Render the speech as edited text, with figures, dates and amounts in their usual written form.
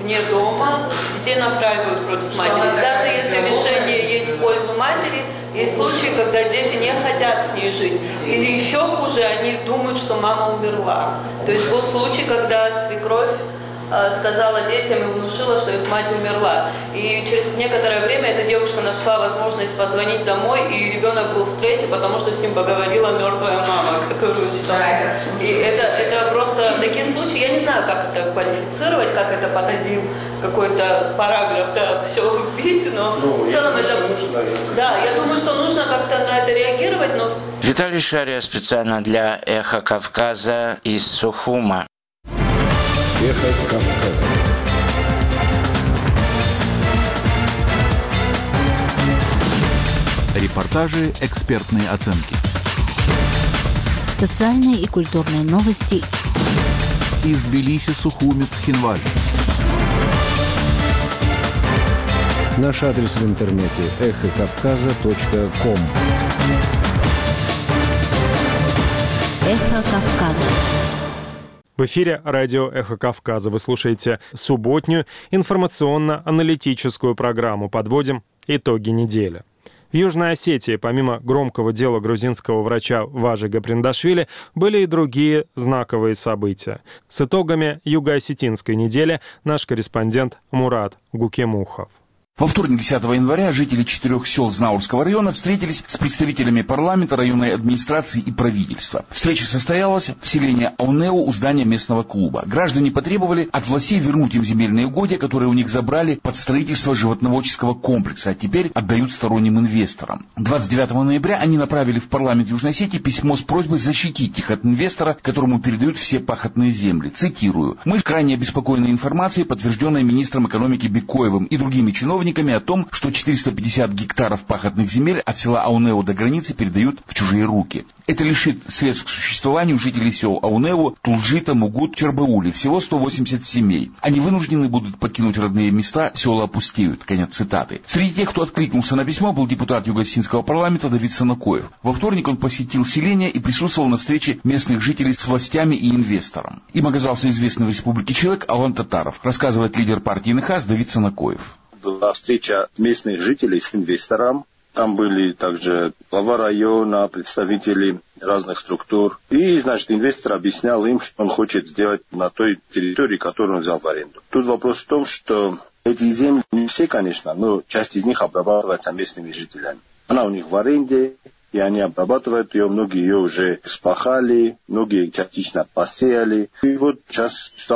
вне дома, детей настраивают против матери. Даже если решение есть в пользу матери, есть случаи, когда дети не хотят с ней жить. Или еще хуже, они думают, что мама умерла. То есть был случай, когда свекровь сказала детям и внушила, что их мать умерла. И через некоторое время эта девушка нашла возможность позвонить домой, и ребенок был в стрессе, потому что с ним поговорила мертвая мама, которую считала. И это просто такие случаи, я не знаю, как это квалифицировать, как это под один какой-то параграф, да, все убить, но в целом это... Да, я думаю, что нужно как-то на это реагировать, но... Виталий Шария специально для «Эхо Кавказа» из Сухума. «Эхо Кавказа». Репортажи, экспертные оценки. Социальные и культурные новости. Из Тбилиси, Сухуми, Цхинвали. Наш адрес в интернете эхокавказа.ком. Эхо Кавказа. В эфире радио «Эхо Кавказа». Вы слушаете субботнюю информационно-аналитическую программу. Подводим итоги недели. В Южной Осетии, помимо громкого дела грузинского врача Важи Гаприндашвили, были и другие знаковые события. С итогами юго-осетинской недели наш корреспондент Мурат Гукемухов. Во вторник, 10 января, жители 4 сел Знаурского района встретились с представителями парламента, районной администрации и правительства. Встреча состоялась в селении Аунеу у здания местного клуба. Граждане потребовали от властей вернуть им земельные угодья, которые у них забрали под строительство животноводческого комплекса, а теперь отдают сторонним инвесторам. 29 ноября они направили в парламент Южной Осетии письмо с просьбой защитить их от инвестора, которому передают все пахотные земли. Цитирую. «Мы крайне обеспокоены информацией, подтвержденной министром экономики Бекоевым и другими чиновниками, о том, что 450 гектаров пахотных земель от села Аунеу до границы передают в чужие руки. Это лишит средств к существованию жителей сел Аунеу, Тулджита, Мугут, Чербаули, всего 180 семей. Они вынуждены будут покинуть родные места, села опустеют». Конец цитаты. Среди тех, кто откликнулся на письмо, был депутат Юго-Осетинского парламента Давид Санакоев. Во вторник он посетил селение и присутствовал на встрече местных жителей с властями и инвестором. Им оказался известный в республике человек Алан Татаров, рассказывает лидер партии НХАС Давид Санакоев. Была встреча местных жителей с инвестором. Там были также глава района, представители разных структур. И, значит, инвестор объяснял им, что он хочет сделать на той территории, которую он взял в аренду. Тут вопрос в том, что эти земли не все, конечно, но часть из них обрабатывается местными жителями. Она у них в аренде, и они обрабатывают ее, многие ее уже спахали, многие частично посеяли. И вот сейчас